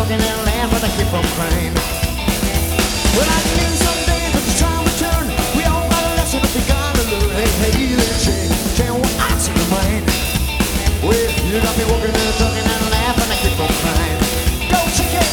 walking and laugh, but I keep on crying. Well, I knew someday that the time would turn. We all got a lesson that we gotta learn. Hey, hey, little chick, tell what I see your mind. Well, you got me walking and talking and laughing, I keep on crying. Go, chicken!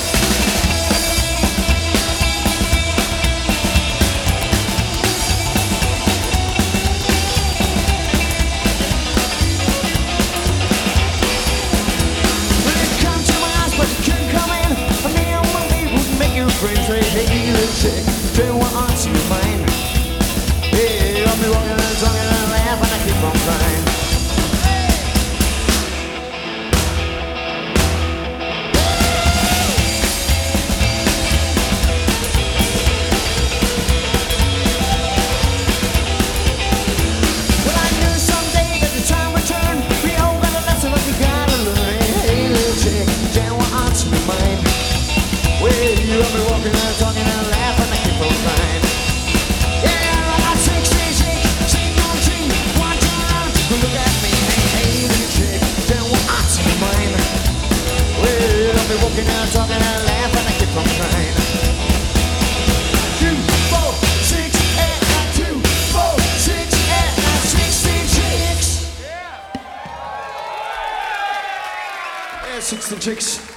Hey, little chick, tell what what's in your mind. Hey, I'll be walking and talking and laughing, I keep on crying. Well, I knew someday that the time would turn. We all got a lesson that we gotta learn. Hey, little chick, tell what what's in your mind. Well, you got me walking and talking and laughing, I keep on crying. Yeah, I shake, shake, shake, shake on tree. One time, look at me, hey, hey, little chick, tell what I see in mine. Well, you got me walking and talking and laughing, I keep on crying. 2, 4, 6, 8, 2, 4, 6, 8, 16 chicks. Yeah, 16 chicks.